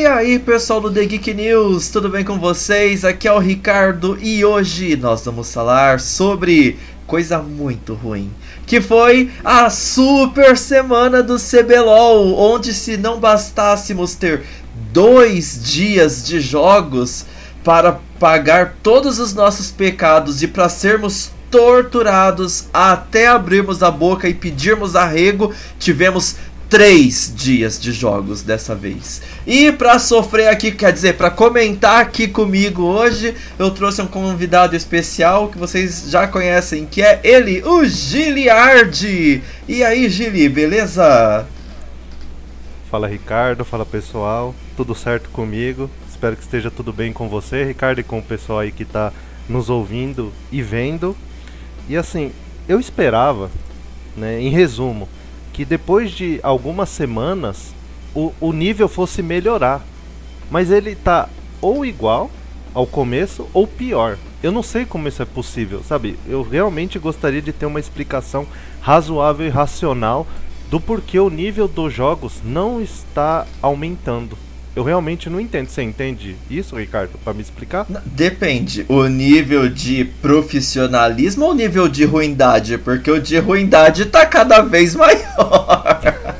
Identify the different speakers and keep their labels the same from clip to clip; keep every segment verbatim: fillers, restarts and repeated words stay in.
Speaker 1: E aí, pessoal do The Geek News, tudo bem com vocês? Aqui é o Ricardo e hoje nós vamos falar sobre coisa muito ruim, que foi a super semana do C B L O L, onde se não bastássemos ter dois dias de jogos para pagar todos os nossos pecados e para sermos torturados até abrirmos a boca e pedirmos arrego, tivemos três dias de jogos dessa vez. E para sofrer aqui, quer dizer, para comentar aqui comigo hoje, eu trouxe um convidado especial que vocês já conhecem, que é ele, o Giliardi. E aí, Gili, beleza?
Speaker 2: Fala, Ricardo, fala pessoal, tudo certo comigo? Espero que esteja tudo bem com você, Ricardo, e com o pessoal aí que tá nos ouvindo e vendo. E assim, eu esperava, né, em resumo, que depois de algumas semanas o, o nível fosse melhorar. Mas ele tá ou igual ao começo ou pior. Eu não sei como isso é possível, sabe? Eu realmente gostaria de ter uma explicação razoável e racional do porquê o nível dos jogos não está aumentando. Eu realmente não entendo. Você entende isso, Ricardo? Para me explicar?
Speaker 1: Depende. O nível de profissionalismo ou o nível de ruindade? Porque o de ruindade tá cada vez maior.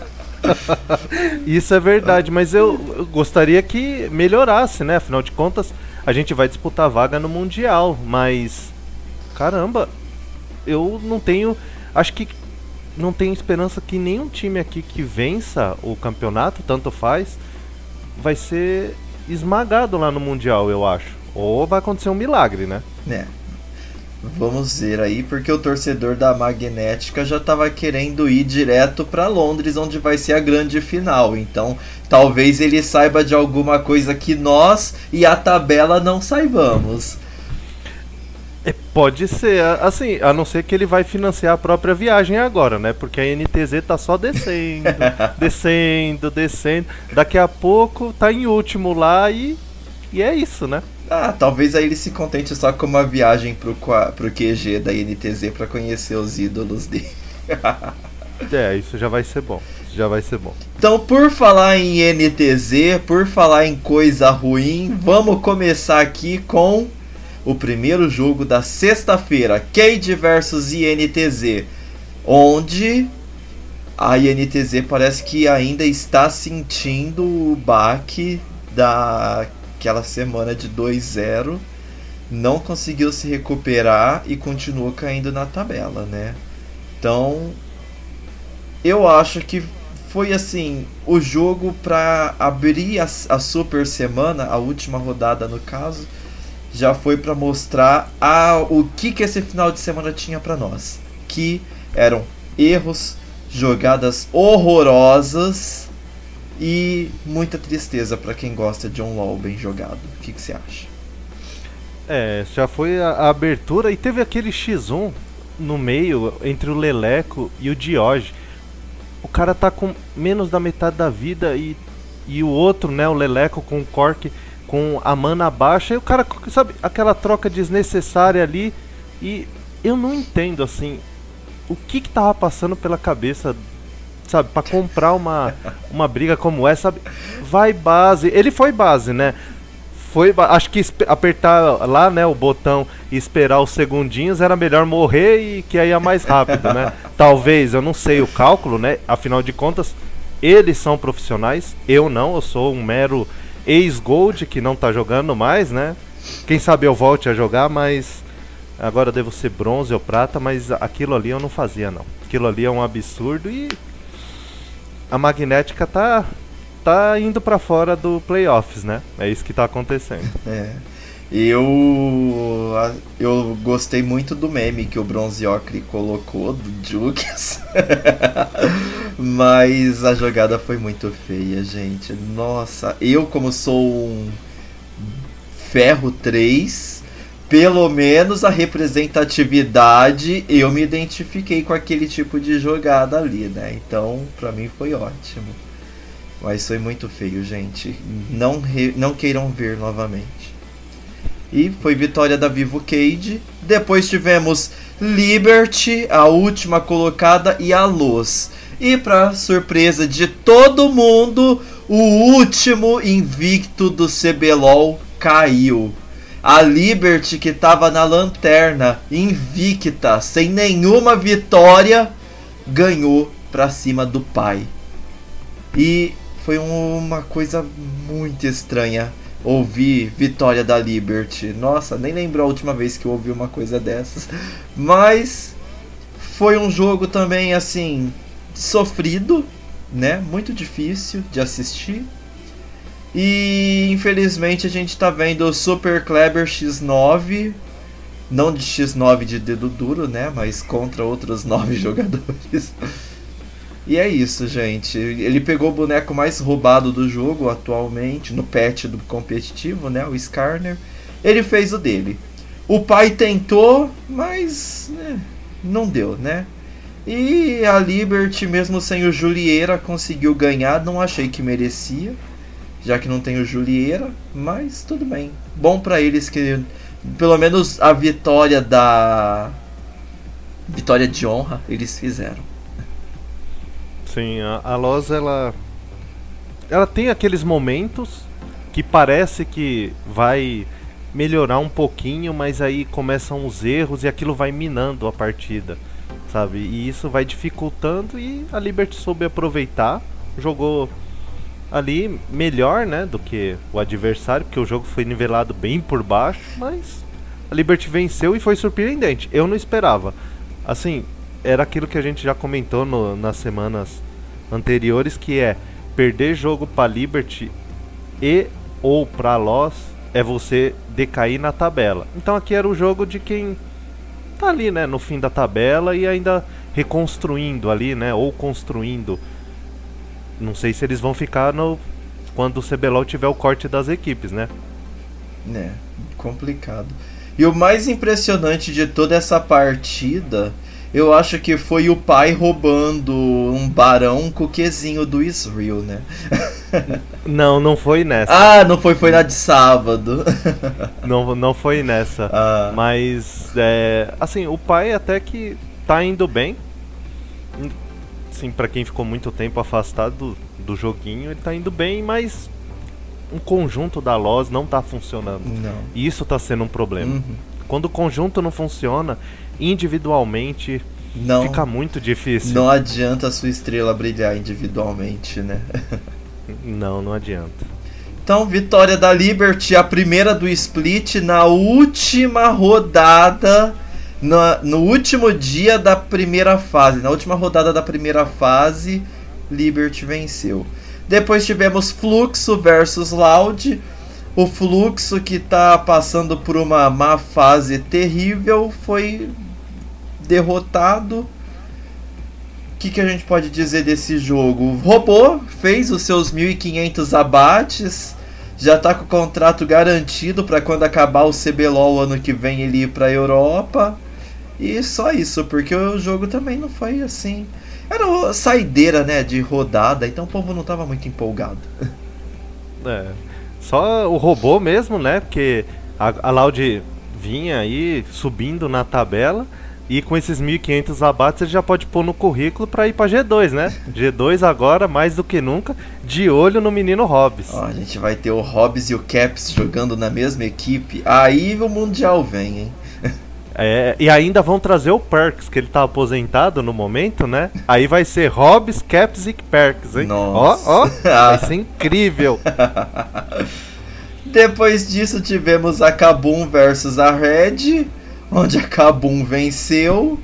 Speaker 2: Isso é verdade, mas eu, eu gostaria que melhorasse, né? Afinal de contas, a gente vai disputar vaga no Mundial. Mas, caramba, eu não tenho... Acho que não tenho esperança que nenhum time aqui que vença o campeonato, tanto faz, vai ser esmagado lá no Mundial, eu acho. Ou vai acontecer um milagre, né?
Speaker 1: É. Vamos ver aí, porque o torcedor da Magnética já estava querendo ir direto para Londres, onde vai ser a grande final. Então, talvez ele saiba de alguma coisa que nós e a tabela não saibamos.
Speaker 2: É, pode ser, assim, a não ser que ele vai financiar a própria viagem agora, né? Porque a N T Z tá só descendo, descendo, descendo. Daqui a pouco tá em último lá e, e é isso, né?
Speaker 1: Ah, talvez aí ele se contente só com uma viagem pro, pro Q G da N T Z pra conhecer os ídolos dele.
Speaker 2: É, isso já vai ser bom, isso já vai ser bom.
Speaker 1: Então, por falar em N T Z, por falar em coisa ruim, vamos começar aqui com o primeiro jogo da sexta-feira, Cade versus I N T Z, onde a I N T Z parece que ainda está sentindo o baque daquela semana de dois a zero, não conseguiu se recuperar e continuou caindo na tabela, né? Então, eu acho que foi assim, o jogo para abrir a, a super semana, a última rodada no caso, já foi para mostrar a, o que, que esse final de semana tinha para nós. Que eram erros, jogadas horrorosas e muita tristeza para quem gosta de um LoL bem jogado. O que, que você acha?
Speaker 2: É, já foi a, a abertura e teve aquele xis um no meio entre o Leleco e o Dioge. O cara tá com menos da metade da vida e, e o outro, né, o Leleco com o Cork com a mana baixa, e o cara, sabe, aquela troca desnecessária ali, e eu não entendo, assim, o que que tava passando pela cabeça, sabe, pra comprar uma, uma briga como essa, sabe, vai base, ele foi base, né, foi, acho que apertar lá, né, o botão e esperar os segundinhos era melhor morrer e que aí ia mais rápido, né, talvez, eu não sei o cálculo, né, afinal de contas, eles são profissionais, eu não, eu sou um mero ex-Gold, que não tá jogando mais, né? Quem sabe eu volte a jogar, mas agora eu devo ser bronze ou prata, mas aquilo ali eu não fazia, não. Aquilo ali é um absurdo e a Magnética tá, tá indo pra fora do playoffs, né? É isso que tá acontecendo.
Speaker 1: É. Eu, eu gostei muito do meme que o Bronze Ocre colocou, do Jukes. Mas a jogada foi muito feia, gente. Nossa, eu como sou um Ferro três, pelo menos a representatividade, eu me identifiquei com aquele tipo de jogada ali, né? Então, pra mim foi ótimo. Mas foi muito feio, gente. Não, re, não queiram ver novamente. E foi vitória da Vivo Cade. Depois tivemos Liberty, a última colocada, e a Luz. E para surpresa de todo mundo, O último invicto do C B L O L caiu. A Liberty, que estava na lanterna, invicta, sem nenhuma vitória, ganhou pra cima do pai. E foi uma coisa muito estranha ouvir vitória da Liberty. Nossa, nem lembro a última vez que eu ouvi uma coisa dessas. Mas foi um jogo também, assim, sofrido, né? Muito difícil de assistir. E infelizmente a gente tá vendo o Super Kleber X nove, não de X nove de dedo duro, né, mas contra outros nove jogadores. E é isso, gente. Ele pegou o boneco mais roubado do jogo atualmente, no patch do competitivo, né, o Skarner. Ele fez o dele. O pai tentou, mas né, não deu, né. E a Liberty, mesmo sem o Julieira, conseguiu ganhar. Não achei que merecia, já que não tem o Julieira, mas tudo bem. Bom pra eles que pelo menos a vitória da vitória de honra eles fizeram.
Speaker 2: Sim, a, a Loz, ela ela tem aqueles momentos que parece que vai melhorar um pouquinho, mas aí começam os erros e aquilo vai minando a partida, sabe? E isso vai dificultando, e a Liberty soube aproveitar, jogou ali melhor, né, do que o adversário, porque o jogo foi nivelado bem por baixo, mas a Liberty venceu e foi surpreendente. Eu não esperava. Assim, era aquilo que a gente já comentou no, nas semanas anteriores, que é perder jogo pra Liberty e ou pra Loz é você decair na tabela. Então aqui era o jogo de quem tá ali, né, no fim da tabela e ainda reconstruindo ali, né, ou construindo. Não sei se eles vão ficar no quando o C B L O L tiver o corte das equipes, né?
Speaker 1: É, complicado. E o mais impressionante de toda essa partida, eu acho que foi o pai roubando um barão coquezinho do Israel, né?
Speaker 2: Não, não foi nessa.
Speaker 1: Ah, não foi, foi na de sábado.
Speaker 2: Não, não foi nessa.
Speaker 1: Ah.
Speaker 2: Mas, é, assim, o pai até que tá indo bem. Sim, pra quem ficou muito tempo afastado do, do joguinho, ele tá indo bem, mas o conjunto da Loz não tá funcionando.
Speaker 1: Não.
Speaker 2: E isso tá sendo um problema.
Speaker 1: Uhum.
Speaker 2: Quando o conjunto não funciona, individualmente,
Speaker 1: não,
Speaker 2: fica muito difícil.
Speaker 1: Não adianta a sua estrela brilhar individualmente, né?
Speaker 2: Não, não adianta.
Speaker 1: Então, vitória da Liberty, a primeira do split na última rodada. No, no último dia da primeira fase, na última rodada da primeira fase, Liberty venceu. Depois tivemos Fluxo versus Loud. O Fluxo, que está passando por uma má fase terrível, foi derrotado. O que, que a gente pode dizer desse jogo? O Robô fez os seus mil e quinhentos abates, já está com o contrato garantido para quando acabar o C B L O L ano que vem ele ir para a Europa. E só isso, porque o jogo também não foi assim. Era uma saideira, né, de rodada, então o povo não estava muito empolgado.
Speaker 2: É, só o Robô mesmo, né, porque a, a Loud vinha aí subindo na tabela, e com esses mil e quinhentos abates ele já pode pôr no currículo para ir para G dois, né? G dois agora, mais do que nunca, de olho no menino Hobbs.
Speaker 1: Ó, a gente vai ter o Hobbs e o Caps jogando na mesma equipe, aí o Mundial vem, hein?
Speaker 2: É, e ainda vão trazer o Perks, que ele tá aposentado no momento, né? Aí vai ser Hobbs, Caps e Perks, hein?
Speaker 1: Nossa.
Speaker 2: Ó, ó, vai ser incrível.
Speaker 1: Depois disso tivemos a Kabum versus a Red, onde a Kabum venceu.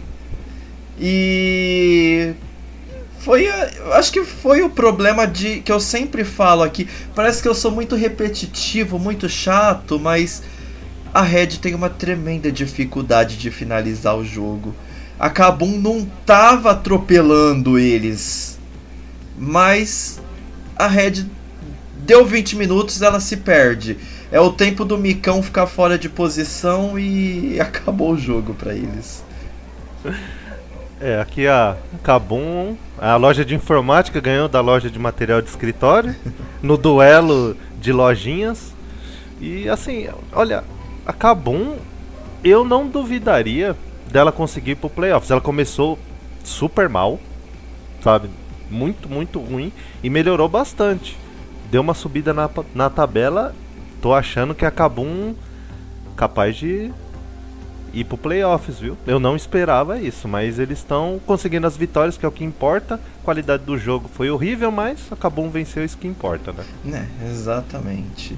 Speaker 1: E foi, acho que foi o problema de que eu sempre falo aqui. Parece que eu sou muito repetitivo, muito chato, mas a Red tem uma tremenda dificuldade de finalizar o jogo. A Kabum não tava atropelando eles, mas a Red deu vinte minutos, ela se perde. É o tempo do Micão ficar fora de posição e acabou o jogo pra eles.
Speaker 2: É, aqui a Kabum, a loja de informática ganhou da loja de material de escritório no duelo de lojinhas. E assim, olha, a Kabum, eu não duvidaria dela conseguir ir pro playoffs. Ela começou super mal, sabe? Muito, muito ruim, e melhorou bastante. deu uma subida na, na tabela. Tô achando que a Kabum capaz de ir pro playoffs, viu? Eu não esperava isso, mas eles estão conseguindo as vitórias, que é o que importa. A qualidade do jogo foi horrível, mas a Kabum venceu, isso que importa, né?
Speaker 1: É, exatamente.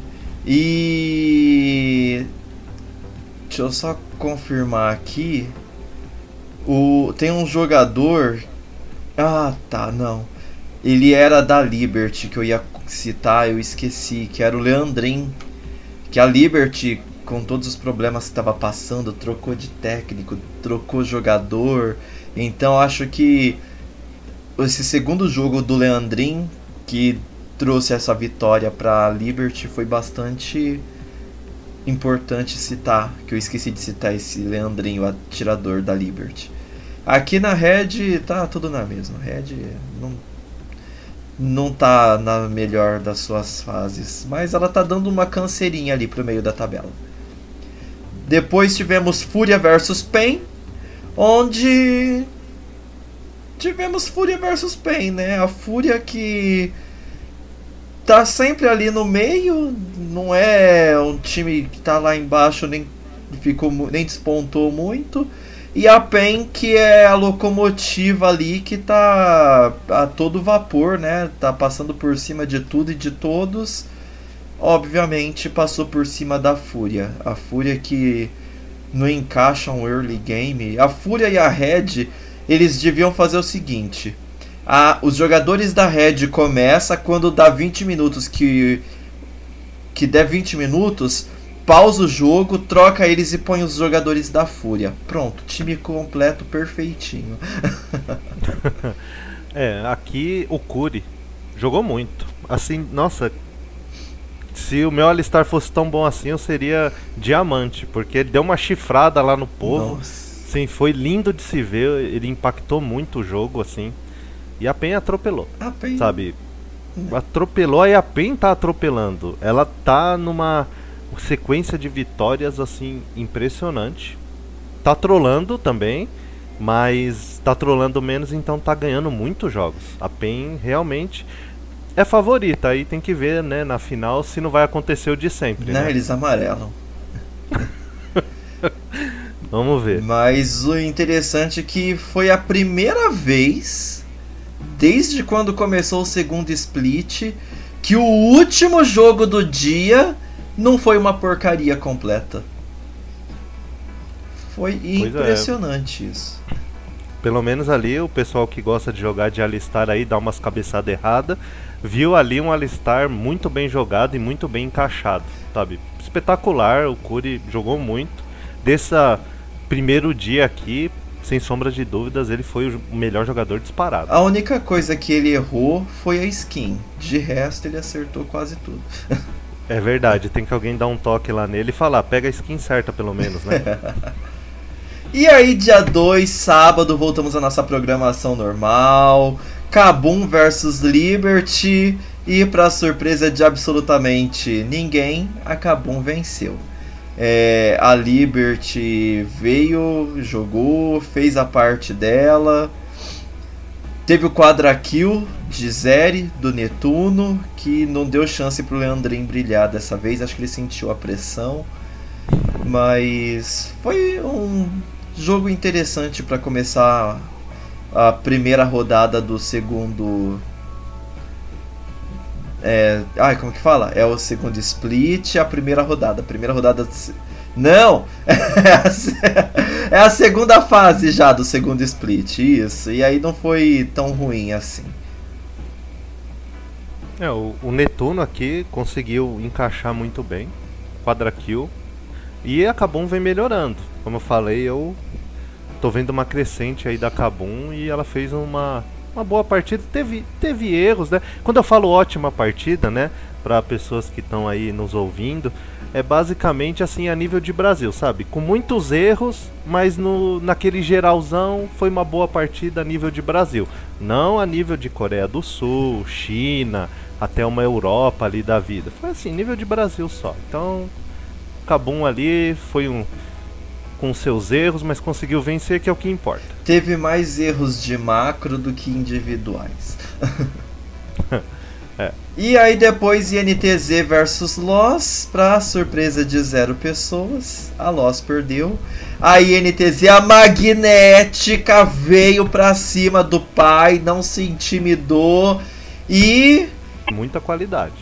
Speaker 1: E... deixa eu só confirmar aqui. O... tem um jogador... Ah, tá, não. Ele era da Liberty, que eu ia citar, eu esqueci, que era o Leandrin. Que a Liberty, com todos os problemas que estava passando, trocou de técnico, trocou jogador. Então acho que esse segundo jogo do Leandrin, que trouxe essa vitória para a Liberty, foi bastante importante citar, que eu esqueci de citar esse Leandrin, o atirador da Liberty. Aqui na Red tá tudo na mesma. Red não, não tá na melhor das suas fases, mas ela tá dando uma canseirinha ali pro meio da tabela. Depois tivemos Fúria versus Pain, onde tivemos Fúria versus Pain, né? A Fúria que tá sempre ali no meio, não é um time que tá lá embaixo, nem ficou, nem despontou muito. E a Pain, que é a locomotiva ali, que tá a todo vapor, né? Tá passando por cima de tudo e de todos. Obviamente passou por cima da Fúria. A Fúria que não encaixa um early game. A Fúria e a Red, eles deviam fazer o seguinte. A, os jogadores da Red começam quando dá vinte minutos, que, que der vinte minutos... pausa o jogo, troca eles e põe os jogadores da Fúria. Pronto, time completo, perfeitinho.
Speaker 2: É, aqui o Curi jogou muito. Assim, nossa, se o meu Alistar fosse tão bom assim, eu seria diamante, porque ele deu uma chifrada lá no povo. Sim, foi lindo de se ver, ele impactou muito o jogo, assim. E a Pen atropelou, a Pen... sabe? Não. Atropelou e a Pen tá atropelando. Ela tá numa sequência de vitórias assim impressionante. Tá trolando também, mas tá trolando menos, então tá ganhando muitos jogos. A Pain realmente é favorita, aí tem que ver, né, na final se não vai acontecer o de sempre.
Speaker 1: Não,
Speaker 2: né?
Speaker 1: Eles amarelam.
Speaker 2: Vamos ver.
Speaker 1: Mas o interessante é que foi a primeira vez desde quando começou o segundo split que o último jogo do dia não foi uma porcaria completa. Foi impressionante é. isso.
Speaker 2: Pelo menos ali o pessoal que gosta de jogar de Alistar aí dá umas cabeçadas erradas. Viu ali um Alistar muito bem jogado e muito bem encaixado, sabe? Espetacular, o Curi jogou muito. Desse primeiro dia aqui, sem sombra de dúvidas, ele foi o melhor jogador disparado.
Speaker 1: A única coisa que ele errou foi a skin. De resto ele acertou quase tudo.
Speaker 2: É verdade, tem que alguém dar um toque lá nele e falar, pega a skin certa pelo menos, né?
Speaker 1: E aí, dia dois, sábado, voltamos à nossa programação normal. Kabum versus Liberty. E pra surpresa de absolutamente ninguém, a Kabum venceu. É, a Liberty veio, jogou, fez a parte dela. Teve o quadra kill de Zeri, do Netuno, que não deu chance pro Leandrin brilhar dessa vez. Acho que ele sentiu a pressão. Mas foi um jogo interessante para começar a primeira rodada do segundo... É, ai, como que fala? É o segundo split, a primeira rodada. A primeira rodada... Não! É a segunda fase já do segundo split, isso. E aí não foi tão ruim assim.
Speaker 2: É, o, o Netuno aqui conseguiu encaixar muito bem, quadra kill, e a Kabum vem melhorando. Como eu falei, eu tô vendo uma crescente aí da Kabum e ela fez uma, uma boa partida. Teve, teve erros, né? Quando eu falo ótima partida, né, para pessoas que estão aí nos ouvindo, é basicamente assim a nível de Brasil, sabe? Com muitos erros, mas no, naquele geralzão foi uma boa partida a nível de Brasil. Não a nível de Coreia do Sul, China, até uma Europa ali da vida. Foi assim, nível de Brasil só. Então, Kabum ali foi um com seus erros, mas conseguiu vencer, que é o que importa.
Speaker 1: Teve mais erros de macro do que individuais.
Speaker 2: É.
Speaker 1: E aí depois I N T Z versus Loss, pra surpresa de zero pessoas, a Loss perdeu. A I N T Z, a magnética, veio pra cima do pai, não se intimidou e...
Speaker 2: muita qualidade.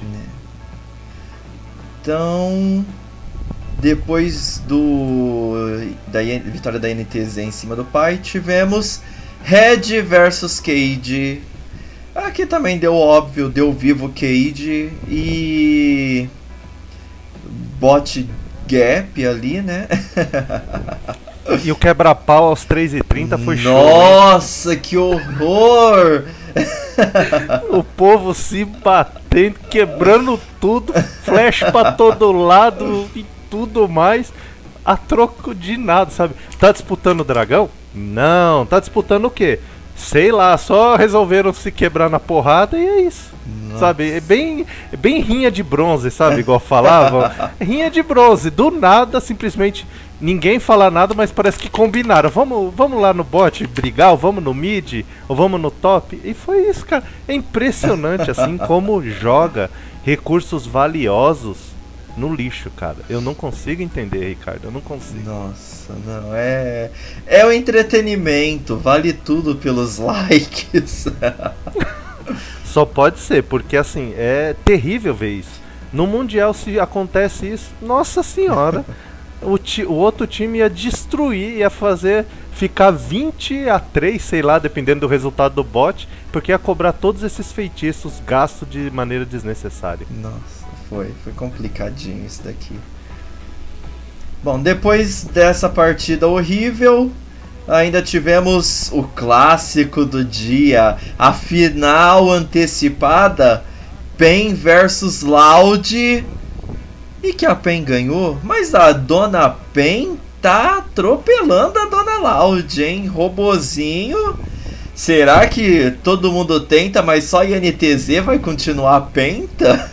Speaker 1: Então, depois do da vitória da I N T Z em cima do pai, tivemos Red versus Cade. Aqui também deu óbvio, deu vivo Cade e bot gap ali, né?
Speaker 2: E o quebra-pau aos três e trinta foi show.
Speaker 1: Nossa, que horror!
Speaker 2: O povo se batendo, quebrando tudo, flash pra todo lado e tudo mais, a troco de nada, sabe? Tá disputando o dragão? Não, tá disputando o quê? Sei lá, só resolveram se quebrar na porrada e é isso. Nossa. Sabe? É bem, é bem rinha de bronze, sabe? Igual falavam. Rinha de bronze, do nada, simplesmente ninguém fala nada, mas parece que combinaram. Vamos, vamos lá no bot brigar, ou vamos no mid, ou vamos no top. E foi isso, cara. É impressionante, assim, como joga recursos valiosos no lixo, cara. Eu não consigo entender, Ricardo. Eu não consigo.
Speaker 1: Nossa, não. É. É o entretenimento. Vale tudo pelos likes.
Speaker 2: Só pode ser, porque assim, é terrível ver isso. No Mundial, se acontece isso, nossa senhora. O, ti, o outro time ia destruir, ia fazer ficar vinte a três, sei lá, dependendo do resultado do bot, porque ia cobrar todos esses feitiços gastos de maneira desnecessária.
Speaker 1: Nossa. Foi, foi complicadinho isso daqui. Bom, depois dessa partida horrível, ainda tivemos o clássico do dia, a final antecipada, Pen versus Loud, e que a Pen ganhou, mas a Dona Pen tá atropelando a Dona Loud, hein? Robozinho. Será que todo mundo tenta, mas só I N T Z vai continuar penta?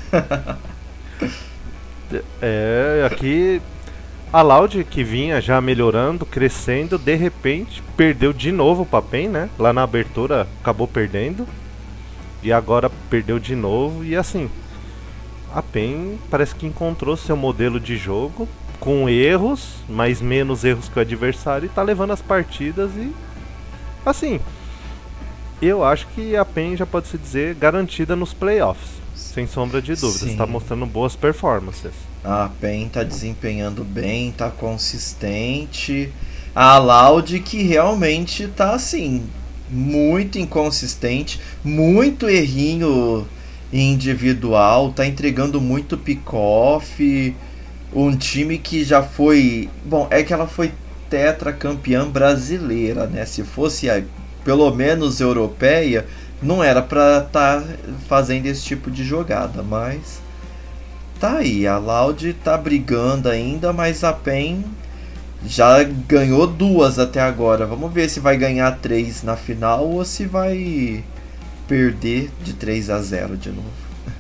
Speaker 2: É, aqui a Loud, que vinha já melhorando, crescendo, de repente perdeu de novo pra Pen, né? Lá na abertura acabou perdendo. E agora perdeu de novo. E assim, a Pen parece que encontrou seu modelo de jogo, com erros, mas menos erros que o adversário, e tá levando as partidas. E assim, eu acho que a Pen já pode se dizer garantida nos playoffs. Sem sombra de dúvidas, está mostrando boas performances.
Speaker 1: A Pen tá desempenhando bem, tá consistente. A Loud que realmente tá assim, muito inconsistente, muito errinho individual, tá entregando muito pick-off. Um time que já foi... Bom, é que ela foi tetracampeã brasileira, né? Se fosse a, pelo menos europeia, não era pra estar tá fazendo esse tipo de jogada, mas tá aí, a Loud tá brigando ainda, mas a Pen já ganhou duas até agora. Vamos ver se vai ganhar três na final ou se vai perder de três a zero de novo.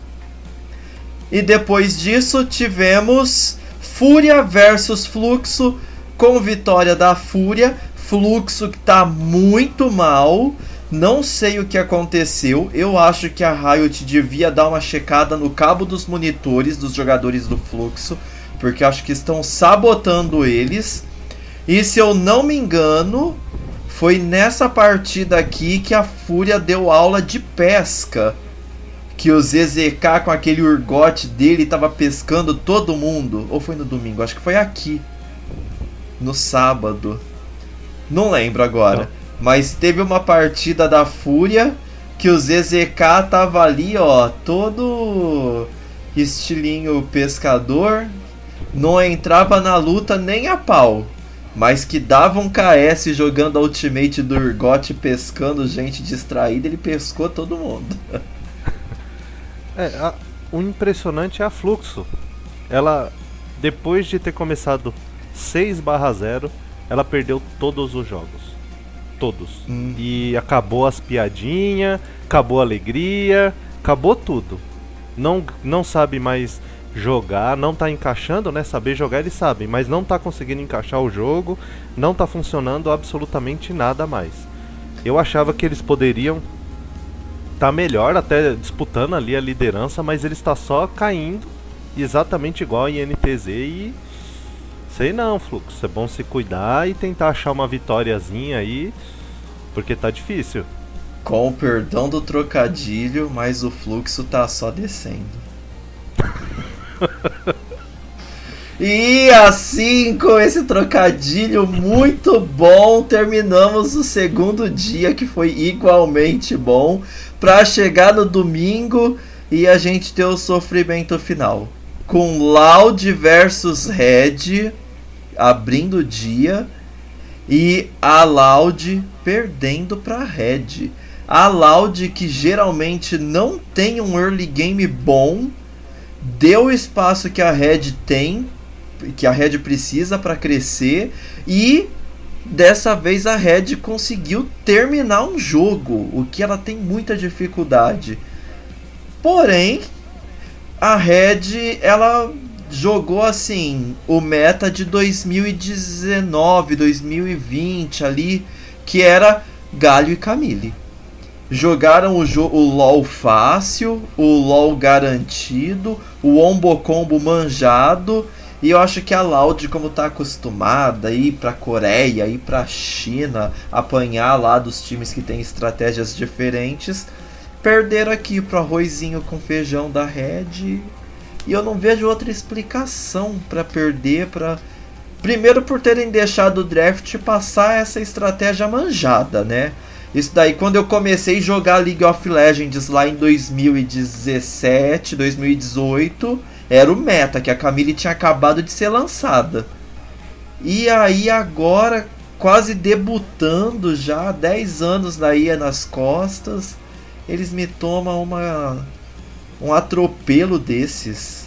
Speaker 1: E depois disso tivemos Fúria versus Fluxo, com vitória da Fúria. Fluxo que tá muito mal. Não sei o que aconteceu. Eu acho que a Riot devia dar uma checada no cabo dos monitores dos jogadores do Fluxo, porque acho que estão sabotando eles. E se eu não me engano, foi nessa partida aqui que a Fúria deu aula de pesca, que o Z Z K com aquele urgote dele tava pescando todo mundo. Ou foi no domingo? Acho que foi aqui, no sábado. Não lembro agora. Não. Mas teve uma partida da Fúria que o Z Z K tava ali, ó, todo estilinho pescador, não entrava na luta nem a pau, mas que dava um K S jogando a ultimate do Urgot, pescando gente distraída, ele pescou todo mundo.
Speaker 2: É, a, o impressionante é a Fluxo. Ela, depois de ter começado seis barra zero, ela perdeu todos os jogos. Todos. Hum. E acabou as piadinhas, acabou a alegria, acabou tudo. Não, não sabe mais jogar, não tá encaixando, né? Saber jogar eles sabem, mas não tá conseguindo encaixar o jogo, não tá funcionando absolutamente nada mais. Eu achava que eles poderiam tá melhor, até disputando ali a liderança, mas ele está só caindo, exatamente igual a I N T Z e... Sei não, Fluxo, é bom se cuidar e tentar achar uma vitóriazinha aí, porque tá difícil.
Speaker 1: Com o perdão do trocadilho, mas o fluxo tá só descendo. E assim, com esse trocadilho muito bom, terminamos o segundo dia, que foi igualmente bom, pra chegar no domingo e a gente ter o sofrimento final. Com Loud versus Red abrindo o dia e a Loud perdendo pra Red. A Loud, que geralmente não tem um early game bom, deu o espaço que a Red tem, que a Red precisa para crescer, e dessa vez a Red conseguiu terminar um jogo, o que ela tem muita dificuldade. Porém, a Red, ela jogou assim o meta de dois mil e dezenove, dois mil e vinte ali, que era Galio e Camille. Jogaram o, jo- o LoL fácil, o LoL garantido, o Ombo Combo manjado, e eu acho que a Loud, como tá acostumada a ir pra Coreia, ir pra China, apanhar lá dos times que tem estratégias diferentes, perderam aqui pro arrozinho com feijão da Red, e eu não vejo outra explicação pra perder, pra... Primeiro por terem deixado o draft passar essa estratégia manjada, né? Isso daí, quando eu comecei a jogar League of Legends lá em dois mil e dezessete, dois mil e dezoito, era o meta, que a Camille tinha acabado de ser lançada. E aí agora, quase debutando já, dez anos na I A nas costas, eles me tomam uma, um atropelo desses.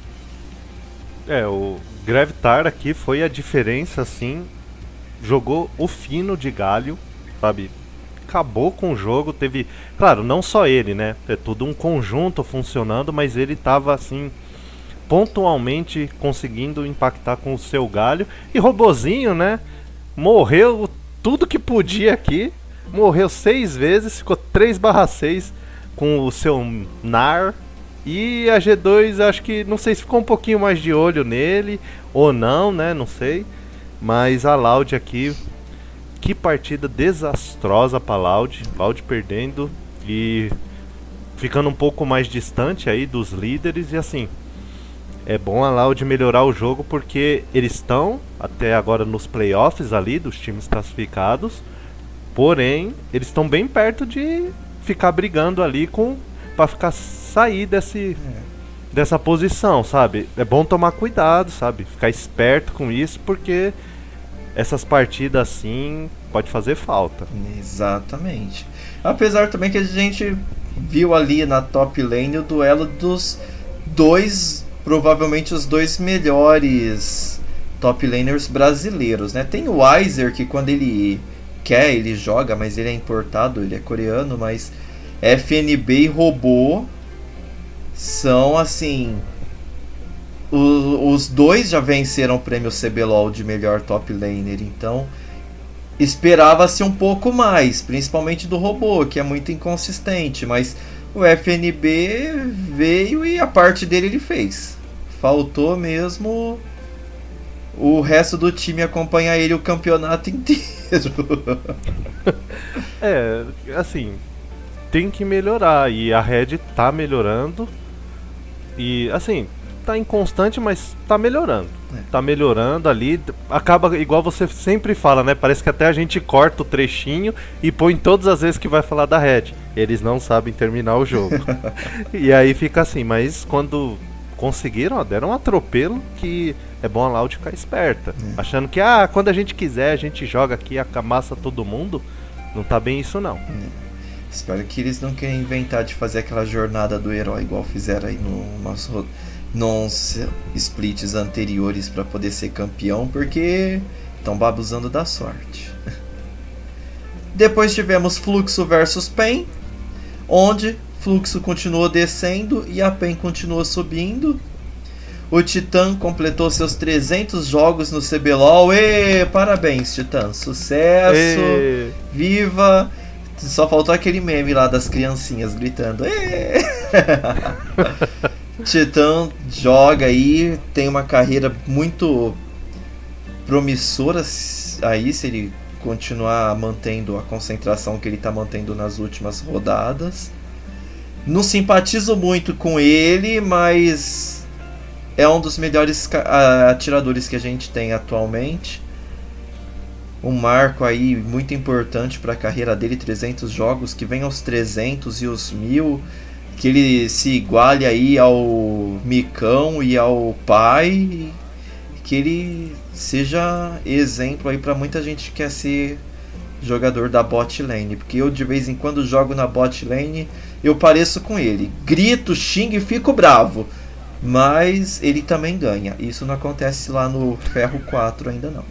Speaker 2: É, o Gravitar aqui foi a diferença, assim, jogou o fino de Galio, sabe? Acabou com o jogo, teve... Claro, não só ele, né? É tudo um conjunto funcionando, mas ele tava, assim, pontualmente conseguindo impactar com o seu Galio. E Robozinho, né? Morreu tudo que podia aqui. Morreu seis vezes, ficou três barra seis com o seu Nar. E a G dois, acho que, não sei se ficou um pouquinho mais de olho nele ou não, né? Não sei. Mas a Loud aqui... Que partida desastrosa para Loud, Loud perdendo e ficando um pouco mais distante aí dos líderes. E assim, é bom a Loud melhorar o jogo, porque eles estão até agora nos playoffs ali dos times classificados, porém eles estão bem perto de ficar brigando ali com para ficar sair desse dessa posição, sabe? É bom tomar cuidado, sabe? Ficar esperto com isso, porque essas partidas assim pode fazer falta.
Speaker 1: Exatamente. Apesar também que a gente viu ali na top lane o duelo dos dois, provavelmente os dois melhores top laners brasileiros, né? Tem o Weiser, que quando ele quer, ele joga, mas ele é importado, ele é coreano, mas F N B e Robô são assim... O, os dois já venceram o prêmio C B L O L de melhor top laner, então esperava-se um pouco mais, principalmente do Robô, que é muito inconsistente, mas o F N B veio e a parte dele ele fez. Faltou mesmo o resto do time acompanhar ele o campeonato inteiro.
Speaker 2: É, assim, tem que melhorar, e a Red tá melhorando, e assim... tá inconstante, mas tá melhorando. É. Tá melhorando ali. Acaba, igual você sempre fala, né? Parece que até a gente corta o trechinho e põe todas as vezes que vai falar da Red. Eles não sabem terminar o jogo. E aí fica assim, mas quando conseguiram, ó, deram um atropelo, que é bom a Loud ficar esperta. É. Achando que, ah, quando a gente quiser, a gente joga aqui, amassa todo mundo. Não tá bem isso, não.
Speaker 1: É. Espero que eles não queiram inventar de fazer aquela jornada do herói, igual fizeram aí no nosso... nos splits anteriores para poder ser campeão, porque estão babuzando da sorte. Depois tivemos Fluxo versus Pen, onde Fluxo continuou descendo e a Pen continuou subindo. O Titã completou seus trezentos jogos no C B L O L. E parabéns, Titã, sucesso, e... viva! Só faltou aquele meme lá das criancinhas gritando. Titã joga aí, tem uma carreira muito promissora aí, se ele continuar mantendo a concentração que ele está mantendo nas últimas rodadas. Não simpatizo muito com ele, mas é um dos melhores atiradores que a gente tem atualmente. Um marco aí muito importante para a carreira dele, trezentos jogos, que vem aos trezentos e os mil, que ele se iguale aí ao Micão e ao pai, que ele seja exemplo aí para muita gente que quer ser jogador da bot lane, porque eu de vez em quando jogo na bot lane, eu pareço com ele, grito, xingo e fico bravo, mas ele também ganha. Isso não acontece lá no Ferro quatro ainda não.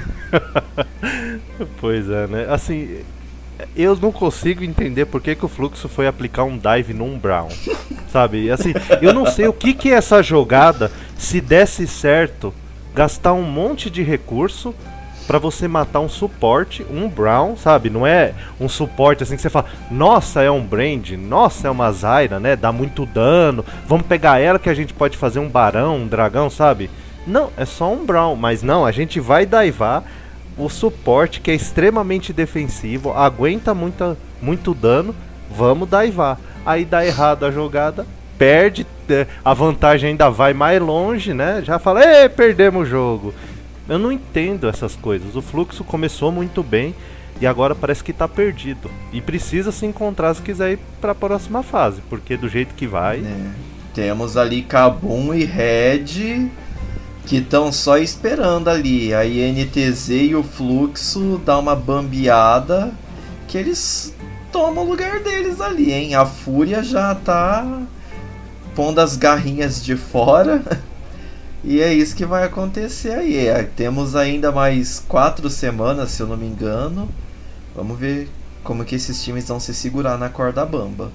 Speaker 2: Pois é, né? Assim, eu não consigo entender por que, que o Fluxo foi aplicar um dive num Brown, sabe? Assim, eu não sei o que, que é essa jogada, se desse certo, gastar um monte de recurso pra você matar um suporte, um Brown, sabe? Não é um suporte assim que você fala, nossa, é um Brand, nossa, é uma Zyra, né? Dá muito dano, vamos pegar ela que a gente pode fazer um Barão, um Dragão, sabe? Não, é só um Brown, mas não, a gente vai divar o suporte que é extremamente defensivo, aguenta muita, muito dano, vamos divar. Aí dá errado a jogada, perde, a vantagem ainda vai mais longe, né? Já fala, ei, perdemos o jogo. Eu não entendo essas coisas. O Fluxo começou muito bem e agora parece que tá perdido. E precisa se encontrar se quiser ir pra próxima fase, porque do jeito que vai...
Speaker 1: É. Temos ali Kabum e Red que estão só esperando ali. A I N T Z e o Fluxo dá uma bambeada que eles tomam o lugar deles ali, hein? A Fúria já tá pondo as garrinhas de fora. E é isso que vai acontecer aí. É, temos ainda mais quatro semanas, se eu não me engano. Vamos ver como que esses times vão se segurar na corda bamba.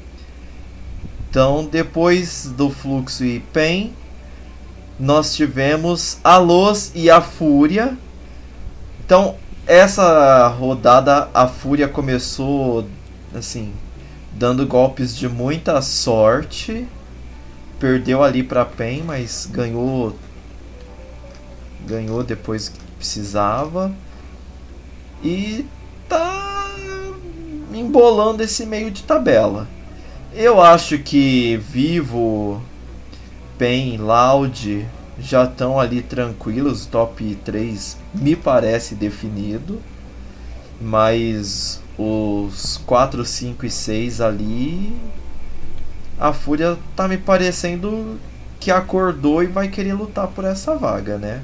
Speaker 1: Então, depois do Fluxo e Pen, nós tivemos a Loz e a Fúria. Então, essa rodada a Fúria começou assim, dando golpes de muita sorte. Perdeu ali pra Pen, mas ganhou ganhou depois que precisava. E tá embolando esse meio de tabela. Eu acho que Vivo, Pen, Loud já estão ali tranquilos. Top três me parece definido. Mas os quatro, cinco e seis ali... A Fúria tá me parecendo que acordou e vai querer lutar por essa vaga, né?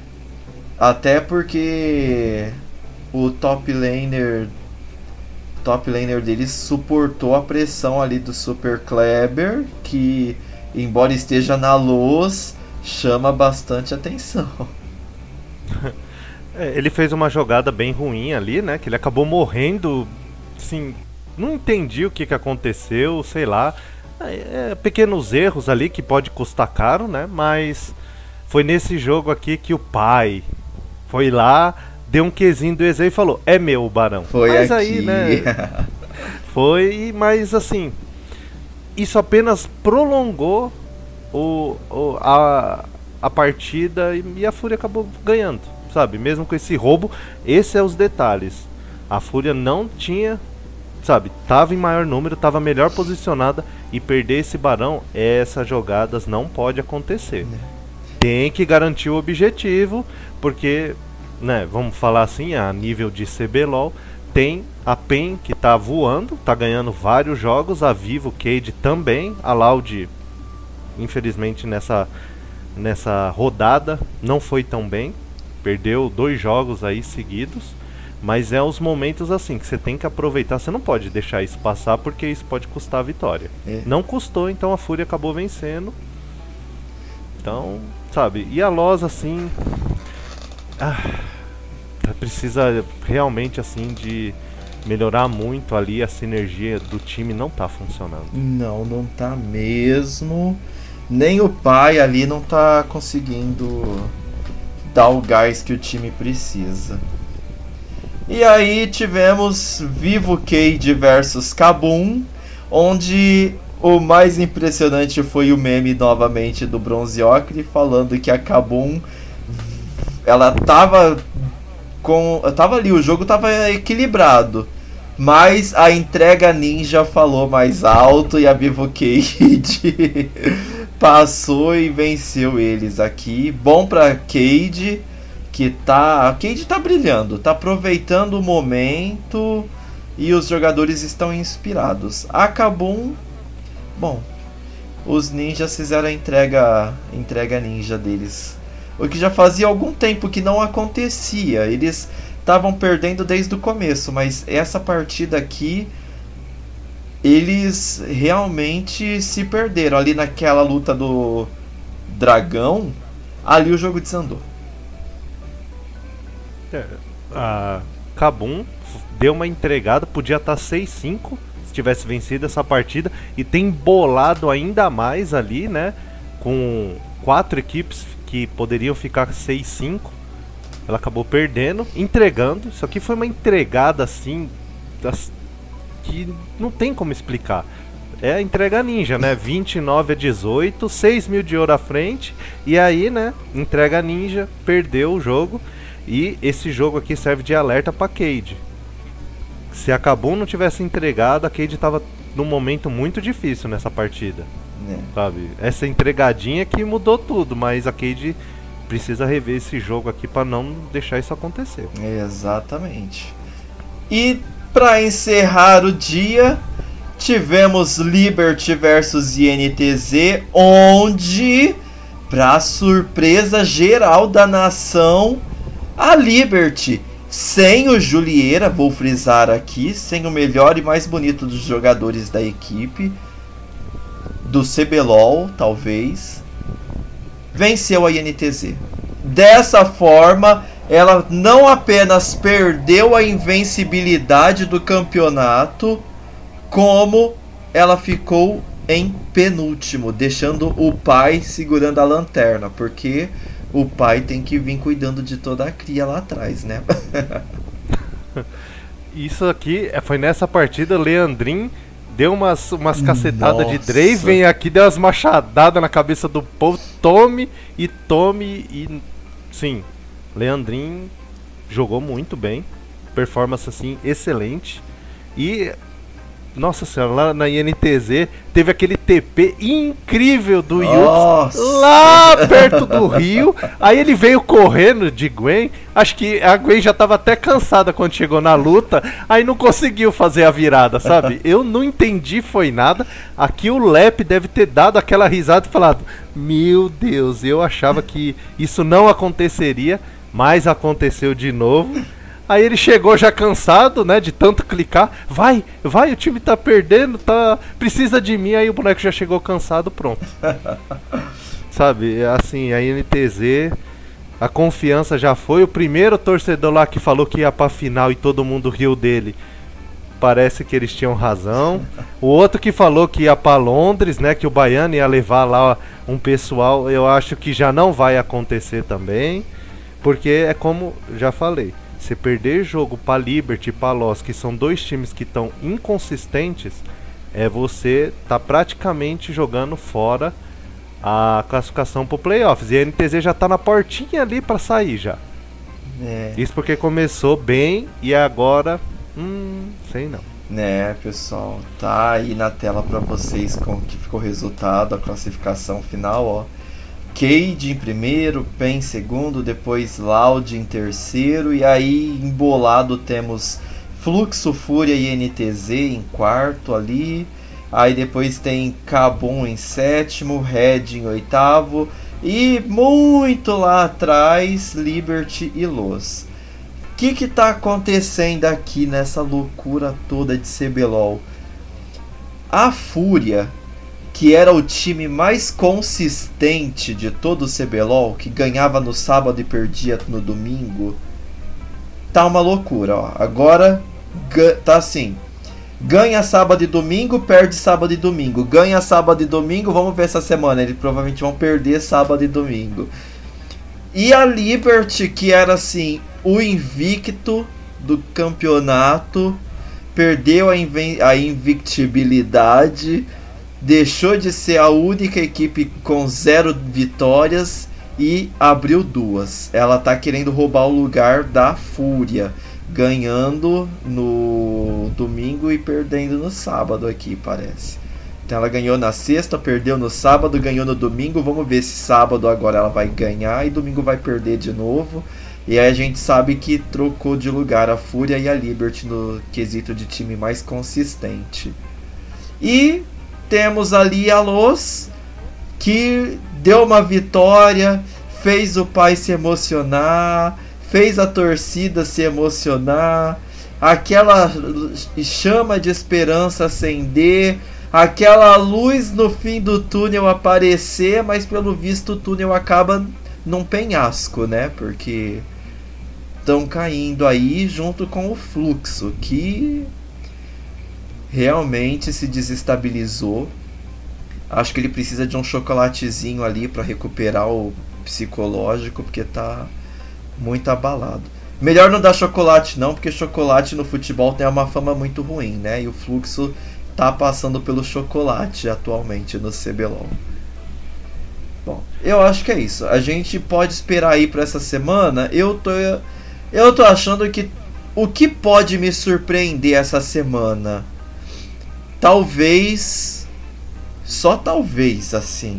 Speaker 1: Até porque o top laner top laner deles suportou a pressão ali do Super Kleber, que embora esteja na Loz, chama bastante atenção.
Speaker 2: É, ele fez uma jogada bem ruim ali, né? Que ele acabou morrendo, assim, não entendi o que, que aconteceu, sei lá. É, pequenos erros ali que pode custar caro, né? Mas foi nesse jogo aqui que o pai foi lá, deu um quezinho do Ezei e falou, é meu o Barão.
Speaker 1: Foi
Speaker 2: mas
Speaker 1: aqui.
Speaker 2: Aí, né? Foi, mas assim, isso apenas prolongou o, o, a, a partida e, e a Fúria acabou ganhando, sabe? Mesmo com esse roubo, esses são os detalhes. A Fúria não tinha... Sabe, tava em maior número, tava melhor posicionada e perder esse Barão, essas jogadas não pode acontecer. Tem que garantir o objetivo, porque, né, vamos falar assim, a nível de C B LOL, tem a Pen que tá voando, tá ganhando vários jogos, a Vivo, Cade também, a Loud, infelizmente nessa, nessa rodada não foi tão bem, perdeu dois jogos aí seguidos. Mas é os momentos assim que você tem que aproveitar. Você não pode deixar isso passar porque isso pode custar a vitória. É. Não custou, então a Fúria acabou vencendo. Então, sabe, e a Loz assim... Ah, precisa realmente assim de melhorar muito ali. A sinergia do time não tá funcionando.
Speaker 1: Não, não tá mesmo. Nem o pai ali não tá conseguindo dar o gás que o time precisa. E aí tivemos Vivo Cage versus Kabum, onde o mais impressionante foi o meme novamente do Bronze Ocre falando que a Kabum, ela tava com, tava ali, o jogo tava equilibrado, mas a entrega ninja falou mais alto e a Vivo Cage passou e venceu eles aqui. Bom pra Cade, que tá, a Cade tá brilhando, tá aproveitando o momento e os jogadores estão inspirados. A Kabum, bom, os ninjas fizeram a entrega, entrega ninja deles, o que já fazia algum tempo que não acontecia. Eles estavam perdendo desde o começo, mas essa partida aqui eles realmente se perderam. Ali naquela luta do dragão, ali o jogo desandou.
Speaker 2: É, a Kabum deu uma entregada, podia estar seis a cinco se tivesse vencido essa partida, e tem bolado ainda mais ali, né, com quatro equipes que poderiam ficar seis a cinco. Ela acabou perdendo, entregando. Isso aqui foi uma entregada assim das, que não tem como explicar. É a entrega ninja, né? vinte e nove a dezoito, seis mil de ouro à frente. E aí, né? Entrega ninja, perdeu o jogo. E esse jogo aqui serve de alerta pra Cade. Se a Kabum não tivesse entregado, a Cade tava num momento muito difícil nessa partida. É. Sabe? Essa entregadinha que mudou tudo, mas a Cade precisa rever esse jogo aqui para não deixar isso acontecer.
Speaker 1: Exatamente. E para encerrar o dia, tivemos Liberty versus I N T Z, onde, para surpresa geral da nação, a Liberty, sem o Julieira, vou frisar aqui, sem o melhor e mais bonito dos jogadores da equipe, do C B L O L, talvez, venceu a I N T Z. Dessa forma, ela não apenas perdeu a invencibilidade do campeonato, como ela ficou em penúltimo, deixando o pai segurando a lanterna, porque o pai tem que vir cuidando de toda a cria lá atrás, né?
Speaker 2: Isso aqui foi nessa partida, Leandrin deu umas, umas cacetadas de Draven aqui, deu umas machadadas na cabeça do povo. Tome e tome e... Sim, Leandrin jogou muito bem. Performance assim, excelente. E... Nossa senhora, lá na I N T Z teve aquele T P incrível do Yuts lá perto do rio. Aí ele veio correndo de Gwen. Acho que a Gwen já tava até cansada quando chegou na luta. Aí não conseguiu fazer a virada, sabe? Eu não entendi, foi nada. Aqui o Lep deve ter dado aquela risada e falado: meu Deus, eu achava que isso não aconteceria, mas aconteceu de novo. Aí ele chegou já cansado, né, de tanto clicar. Vai, vai, o time tá perdendo, tá, precisa de mim. Aí o boneco já chegou cansado, pronto. Sabe, assim, a I N T Z, a confiança já foi. O primeiro torcedor lá que falou que ia pra final e todo mundo riu dele, parece que eles tinham razão. O outro que falou que ia pra Londres, né, que o Baiano ia levar lá um pessoal, eu acho que já não vai acontecer também. Porque é como já falei, você perder jogo para Liberty e para Lost, que são dois times que estão inconsistentes, é você tá praticamente jogando fora a classificação para playoffs. E a N T Z já tá na portinha ali para sair já. É. Isso porque começou bem e agora, hum, sei não.
Speaker 1: Né, pessoal, tá aí na tela para vocês como que ficou o resultado, a classificação final, ó. Cade em primeiro, Pen em segundo, depois Loud em terceiro, e aí embolado temos Fluxo, Fúria e N T Z em quarto ali, aí depois tem Kabum em sétimo, Red em oitavo, e muito lá atrás Liberty e Los. O que que tá acontecendo aqui nessa loucura toda de C B L O L? A Fúria, que era o time mais consistente de todo o C B L O L, que ganhava no sábado e perdia no domingo, tá uma loucura, ó. Agora tá assim, ganha sábado e domingo, perde sábado e domingo, ganha sábado e domingo, vamos ver essa semana, eles provavelmente vão perder sábado e domingo. E a Liberty, que era assim, o invicto do campeonato, perdeu a, inven- a invictibilidade, deixou de ser a única equipe com zero vitórias e abriu duas. Ela tá querendo roubar o lugar da Fúria, ganhando no domingo e perdendo no sábado aqui, parece. Então ela ganhou na sexta, perdeu no sábado, ganhou no domingo. Vamos ver se sábado agora ela vai ganhar e domingo vai perder de novo. E aí a gente sabe que trocou de lugar a Fúria e a Liberty no quesito de time mais consistente. E temos ali a Loz, que deu uma vitória, fez o pai se emocionar, fez a torcida se emocionar, aquela chama de esperança acender, aquela luz no fim do túnel aparecer, mas pelo visto o túnel acaba num penhasco, né? Porque estão caindo aí junto com o Fluxo, que realmente se desestabilizou. Acho que ele precisa de um chocolatezinho ali para recuperar o psicológico, porque tá muito abalado. Melhor não dar chocolate não, porque chocolate no futebol tem uma fama muito ruim, né? E o Fluxo tá passando pelo chocolate atualmente no C B L O L. Bom, eu acho que é isso. A gente pode esperar aí para essa semana. Eu tô, eu tô achando que o que pode me surpreender essa semana, talvez, só talvez assim,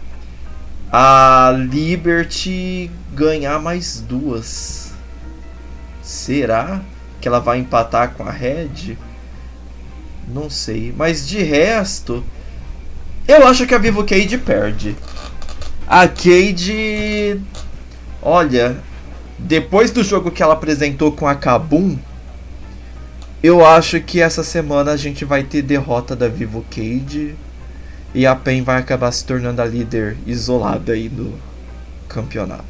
Speaker 1: a Liberty ganhar mais duas. Será que ela vai empatar com a Red? Não sei, mas de resto, eu acho que a Vivo Cage perde. A Cade, olha, depois do jogo que ela apresentou com a Kabum, eu acho que essa semana a gente vai ter derrota da Vivo Cage e a P E N vai acabar se tornando a líder isolada aí do campeonato.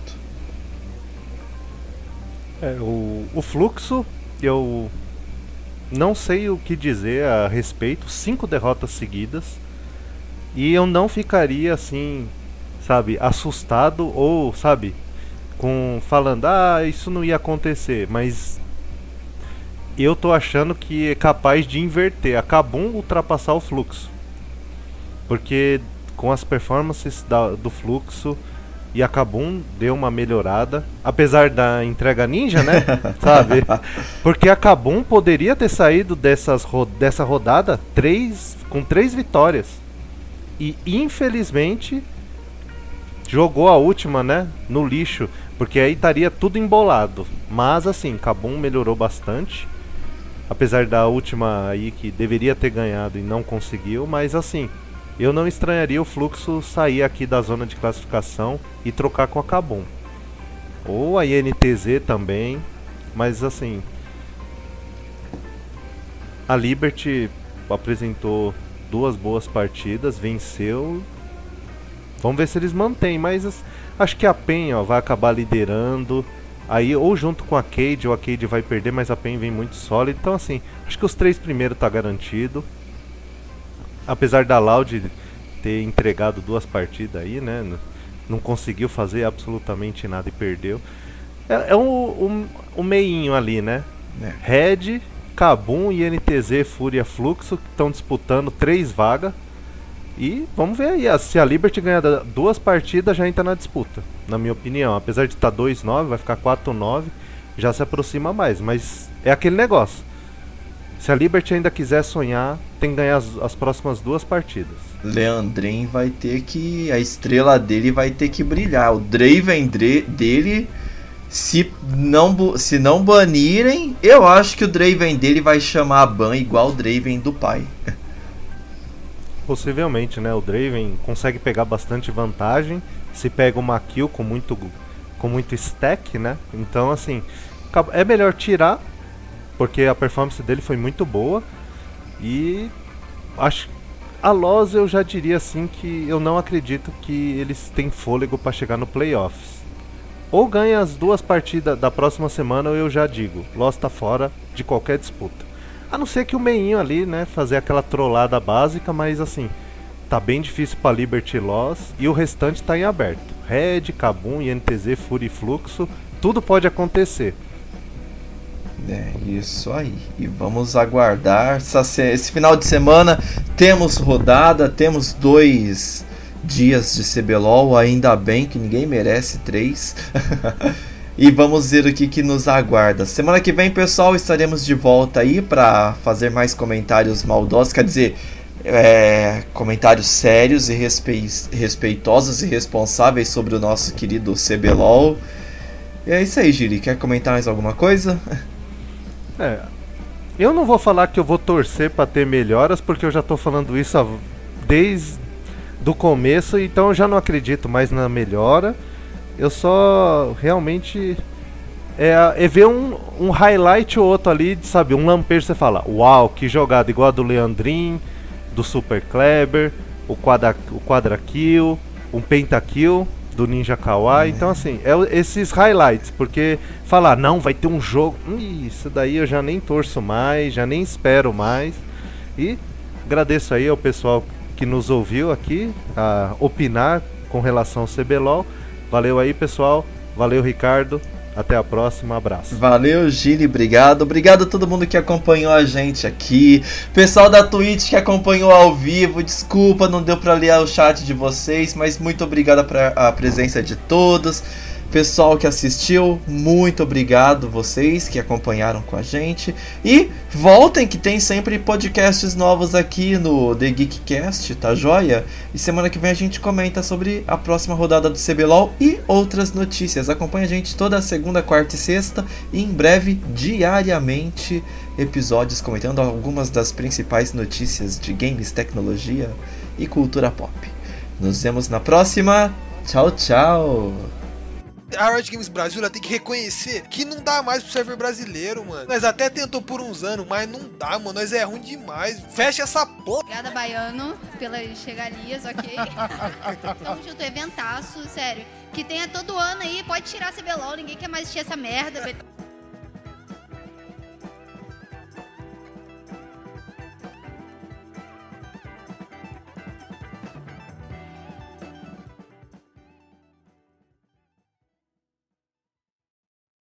Speaker 2: É, o, o Fluxo, eu não sei o que dizer a respeito. Cinco derrotas seguidas. E eu não ficaria assim, sabe, assustado ou, sabe, com falando, ah, isso não ia acontecer. Mas eu tô achando que é capaz de inverter, a Kabum ultrapassar o Fluxo. Porque com as performances da, do Fluxo e a Kabum deu uma melhorada, apesar da entrega ninja, né? Sabe? Porque a Kabum poderia ter saído dessas ro dessa rodada três, com três vitórias. E infelizmente jogou a última, né? No lixo. Porque aí estaria tudo embolado. Mas assim, Kabum melhorou bastante. Apesar da última aí que deveria ter ganhado e não conseguiu. Mas assim, eu não estranharia o Fluxo sair aqui da zona de classificação e trocar com a Kabum. Ou a I N T Z também. Mas assim, a Liberty apresentou duas boas partidas, venceu. Vamos ver se eles mantêm, mas acho que a P E N, ó, vai acabar liderando. Aí ou junto com a Cade, ou a Cade vai perder, mas a P E N vem muito sólida. Então assim, acho que os três primeiros tá garantido. Apesar da Loud ter entregado duas partidas aí, né? Não conseguiu fazer absolutamente nada e perdeu. É, é um, um, um meinho ali, né? É. Red, Kabum, I N T Z, Fúria, Fluxo, que estão disputando três vagas. E vamos ver aí, se a Liberty ganhar duas partidas já entra na disputa, na minha opinião. Apesar de estar dois nove, vai ficar quatro nove, já se aproxima mais. Mas é aquele negócio. Se a Liberty ainda quiser sonhar, tem que ganhar as, as próximas duas partidas.
Speaker 1: Leandrin vai ter que... a estrela dele vai ter que brilhar. O Draven dele, se não, se não banirem, eu acho que o Draven dele vai chamar a ban igual o Draven do pai.
Speaker 2: Possivelmente, né? O Draven consegue pegar bastante vantagem. Se pega uma kill com muito, com muito stack, né? Então, assim, é melhor tirar, porque a performance dele foi muito boa. E acho a Loz, eu já diria assim que eu não acredito que eles têm fôlego para chegar no playoffs. Ou ganha as duas partidas da próxima semana, ou eu já digo, Loz tá fora de qualquer disputa. A não ser que o meinho ali, né, fazer aquela trollada básica, mas assim, tá bem difícil pra Liberty e Loz, e o restante tá em aberto. Red, Kabum, I N T Z, Fúria e Fluxo, tudo pode acontecer.
Speaker 1: É, isso aí. E vamos aguardar. Essa, esse final de semana temos rodada, temos dois dias de C B L O L, ainda bem que ninguém merece três. E vamos ver o que, que nos aguarda. Semana que vem, pessoal, estaremos de volta aí para fazer mais comentários maldosos, quer dizer, é, comentários sérios e respe... respeitosos e responsáveis sobre o nosso querido C B L O L. E é isso aí, Giri. Quer comentar mais alguma coisa?
Speaker 2: É, eu não vou falar que eu vou torcer para ter melhoras, porque eu já tô falando isso desde do começo, então eu já não acredito mais na melhora. Eu só realmente é, é ver um, um highlight ou outro ali, de, sabe, um lampejo, você fala, uau, que jogada, igual a do Leandrin, do Super Kleber, o quadra, o quadra kill, um pentakill do Ninja Kawaii. Então assim, é esses highlights, porque falar, não, vai ter um jogo, hum, isso daí eu já nem torço mais, já nem espero mais. E agradeço aí ao pessoal que nos ouviu aqui a opinar com relação ao C B L O L. Valeu aí, pessoal, valeu, Ricardo, até a próxima, abraço.
Speaker 1: Valeu, Gili, obrigado. Obrigado a todo mundo que acompanhou a gente aqui. Pessoal da Twitch que acompanhou ao vivo, desculpa, não deu pra ler o chat de vocês, mas muito obrigado pra a presença de todos. Pessoal que assistiu, muito obrigado vocês que acompanharam com a gente. E voltem que tem sempre podcasts novos aqui no The Geekcast, tá joia? E semana que vem a gente comenta sobre a próxima rodada do C B L O L e outras notícias. Acompanha a gente toda segunda, quarta e sexta e em breve, diariamente, episódios comentando algumas das principais notícias de games, tecnologia e cultura pop. Nos vemos na próxima. Tchau, tchau!
Speaker 3: A Riot Games Brasil ela tem que reconhecer que não dá mais pro server brasileiro, mano. Nós até tentou por uns anos, mas não dá, mano. Nós é ruim demais. Fecha essa porra.
Speaker 4: Obrigada, Baiano, pelas chegarias, ok? Tamo junto, eventaço, sério. Que tenha todo ano aí, pode tirar C B L O L, ninguém quer mais assistir essa merda.